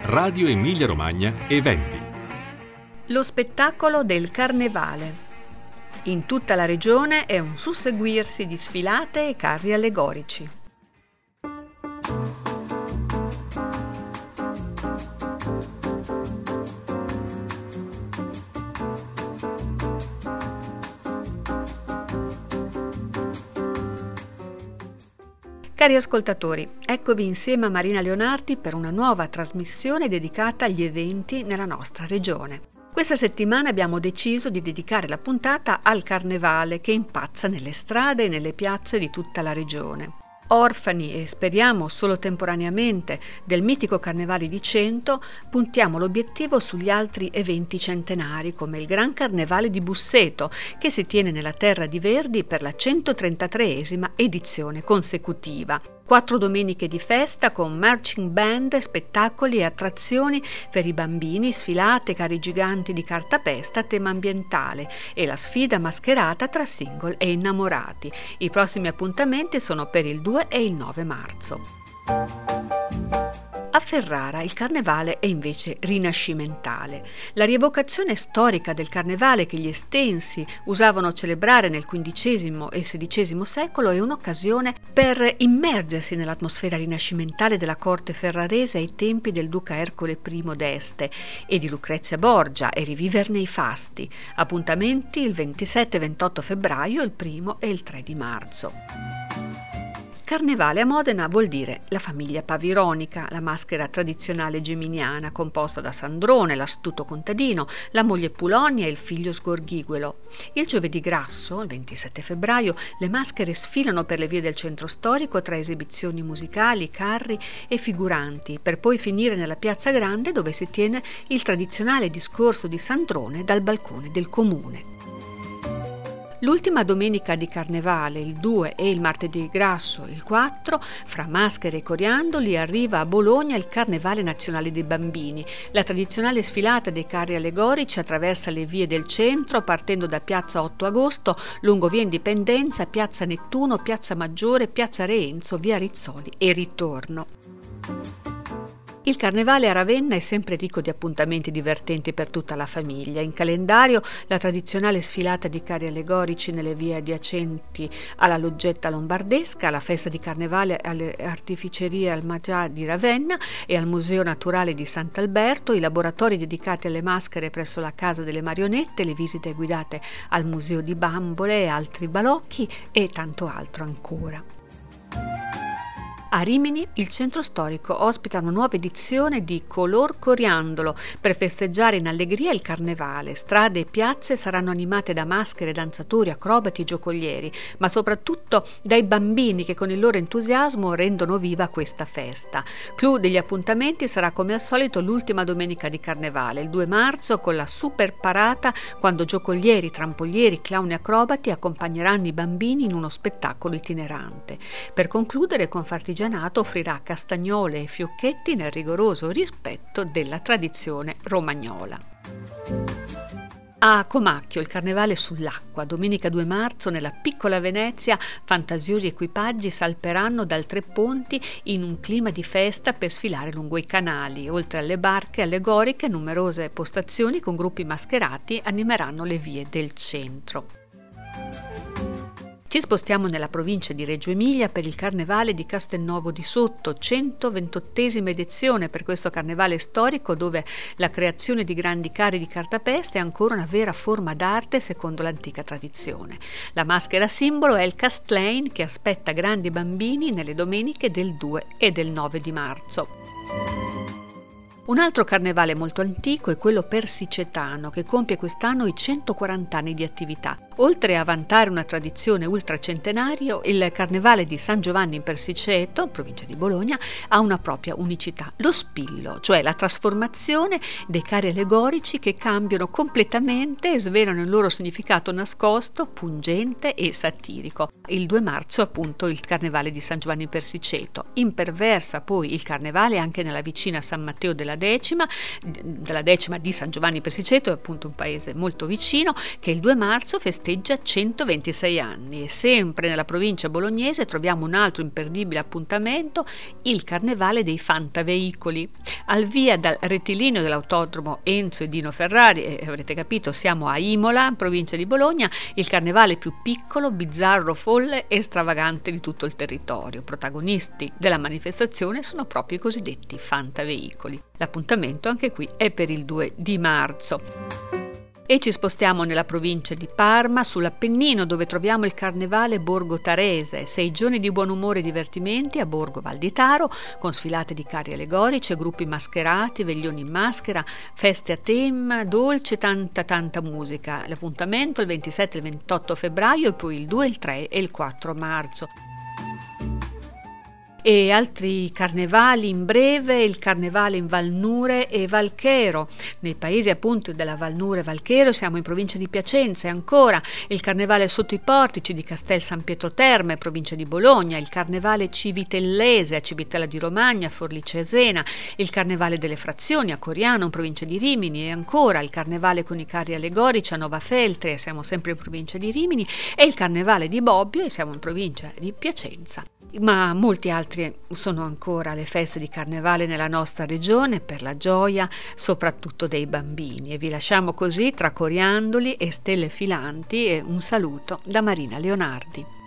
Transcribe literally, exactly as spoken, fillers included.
Radio Emilia Romagna Eventi. Lo spettacolo del Carnevale. In tutta la regione è un susseguirsi di sfilate e carri allegorici. Cari ascoltatori, eccovi insieme a Marina Leonardi per una nuova trasmissione dedicata agli eventi nella nostra regione. Questa settimana abbiamo deciso di dedicare la puntata al Carnevale che impazza nelle strade e nelle piazze di tutta la regione. Orfani e speriamo solo temporaneamente del mitico Carnevale di Cento, puntiamo l'obiettivo sugli altri eventi centenari come il Gran Carnevale di Busseto che si tiene nella Terra di Verdi per la centotrentatreesima edizione consecutiva. Quattro domeniche di festa con marching band, spettacoli e attrazioni per i bambini, sfilate, carri giganti di cartapesta a tema ambientale e la sfida mascherata tra single e innamorati. I prossimi appuntamenti sono per il due e il nove marzo. A Ferrara il Carnevale è invece rinascimentale. La rievocazione storica del Carnevale che gli estensi usavano celebrare nel quindicesimo e sedicesimo secolo è un'occasione per immergersi nell'atmosfera rinascimentale della corte ferrarese ai tempi del duca Ercole I d'Este e di Lucrezia Borgia e riviverne i fasti. Appuntamenti il ventisette e ventotto febbraio, il primo e il tre di marzo. Carnevale a Modena vuol dire la famiglia pavironica, la maschera tradizionale geminiana composta da Sandrone, l'astuto contadino, la moglie Pulonia e il figlio sgorghiguelo. Il giovedì grasso, il ventisette febbraio, le maschere sfilano per le vie del centro storico tra esibizioni musicali, carri e figuranti, per poi finire nella piazza grande dove si tiene il tradizionale discorso di Sandrone dal balcone del comune. L'ultima domenica di Carnevale, il due e il martedì grasso, il quattro, fra maschere e coriandoli arriva a Bologna il Carnevale Nazionale dei Bambini. La tradizionale sfilata dei carri allegorici attraversa le vie del centro partendo da piazza otto agosto, lungo via Indipendenza, piazza Nettuno, piazza Maggiore, piazza Reenzo, via Rizzoli e ritorno. Il Carnevale a Ravenna è sempre ricco di appuntamenti divertenti per tutta la famiglia. In calendario la tradizionale sfilata di carri allegorici nelle vie adiacenti alla Loggetta Lombardesca, la festa di Carnevale alle Artificerie Almagià di Ravenna e al Museo Naturale di Sant'Alberto, i laboratori dedicati alle maschere presso la Casa delle Marionette, le visite guidate al Museo di Bambole e altri balocchi e tanto altro ancora. A Rimini il centro storico ospita una nuova edizione di Color Coriandolo per festeggiare in allegria il Carnevale. Strade e piazze saranno animate da maschere, danzatori, acrobati e giocolieri, ma soprattutto dai bambini che con il loro entusiasmo rendono viva questa festa. Clou degli appuntamenti sarà come al solito l'ultima domenica di Carnevale, il due marzo, con la super parata quando giocolieri, trampolieri, clown e acrobati accompagneranno i bambini in uno spettacolo itinerante. Per concludere, Confartigianato offrirà castagnole e fiocchetti nel rigoroso rispetto della tradizione romagnola. A Comacchio il Carnevale sull'acqua, domenica due marzo nella piccola Venezia, fantasiosi equipaggi salperanno dal Tre Ponti in un clima di festa per sfilare lungo i canali. Oltre alle barche allegoriche, numerose postazioni con gruppi mascherati animeranno le vie del centro. Ci spostiamo nella provincia di Reggio Emilia per il Carnevale di Castelnuovo di Sotto, centoventottesima edizione per questo carnevale storico dove la creazione di grandi carri di cartapesta è ancora una vera forma d'arte secondo l'antica tradizione. La maschera simbolo è il Castlein che aspetta grandi bambini nelle domeniche del due e del nove di marzo. Un altro carnevale molto antico è quello persicetano che compie quest'anno i centoquaranta anni di attività. Oltre a vantare una tradizione ultracentenaria, il Carnevale di San Giovanni in Persiceto, provincia di Bologna, ha una propria unicità, lo spillo, cioè la trasformazione dei carri allegorici che cambiano completamente e svelano il loro significato nascosto, pungente e satirico. Il due marzo appunto il Carnevale di San Giovanni in Persiceto. Imperversa poi il Carnevale anche nella vicina San Matteo della della decima, della decima di San Giovanni Persiceto, è appunto un paese molto vicino, che il due marzo festeggia centoventisei anni. E sempre nella provincia bolognese troviamo un altro imperdibile appuntamento, il Carnevale dei Fantaveicoli. Al via dal rettilineo dell'autodromo Enzo e Dino Ferrari, e avrete capito siamo a Imola, provincia di Bologna, il carnevale più piccolo, bizzarro, folle e stravagante di tutto il territorio. Protagonisti della manifestazione sono proprio i cosiddetti fantaveicoli. L'appuntamento anche qui è per il due di marzo. E ci spostiamo nella provincia di Parma, sull'Appennino, dove troviamo il Carnevale Borgo Tarese, sei giorni di buon umore e divertimenti a Borgo Val di Taro, con sfilate di carri allegorici, gruppi mascherati, veglioni in maschera, feste a tema, dolce, tanta tanta musica. L'appuntamento il ventisette e il ventotto febbraio e poi il due, il tre e il quattro marzo. E altri carnevali in breve, il carnevale in Valnure e Valchero. Nei paesi appunto della Valnure e Valchero siamo in provincia di Piacenza, e ancora il carnevale sotto i portici di Castel San Pietro Terme, provincia di Bologna, il carnevale civitellese a Civitella di Romagna, Forlì Cesena, il carnevale delle Frazioni a Coriano, provincia di Rimini, e ancora il carnevale con i carri allegorici a Nova Feltre, siamo sempre in provincia di Rimini, e il carnevale di Bobbio, e siamo in provincia di Piacenza. Ma molti altri sono ancora le feste di carnevale nella nostra regione, per la gioia soprattutto dei bambini, e vi lasciamo così tra coriandoli e stelle filanti, e un saluto da Marina Leonardi.